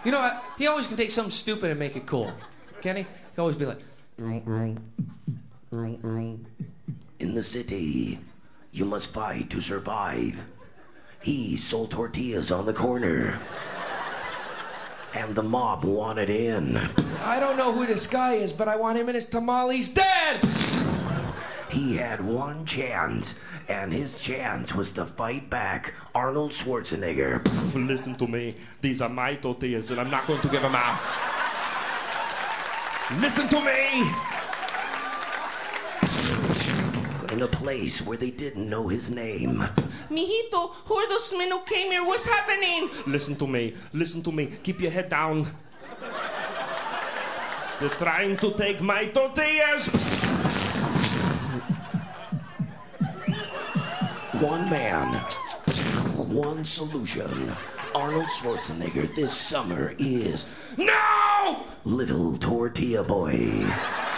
You know, he always can take something stupid and make it cool. Can he? He can always be like... In the city, you must fight to survive. He sold tortillas on the corner. And the mob wanted in. I don't know who this guy is, but I want him in his tamales dead! He had one chance, and his chance was to fight back Arnold Schwarzenegger. Listen to me. These are my tortillas, and I'm not going to give them out. Listen to me! In a place where they didn't know his name. Mijito, who are those men who came here? What's happening? Listen to me. Listen to me. Keep your head down. They're trying to take my tortillas. One man, one solution. Arnold Schwarzenegger this summer is No! Little Tortilla Boy.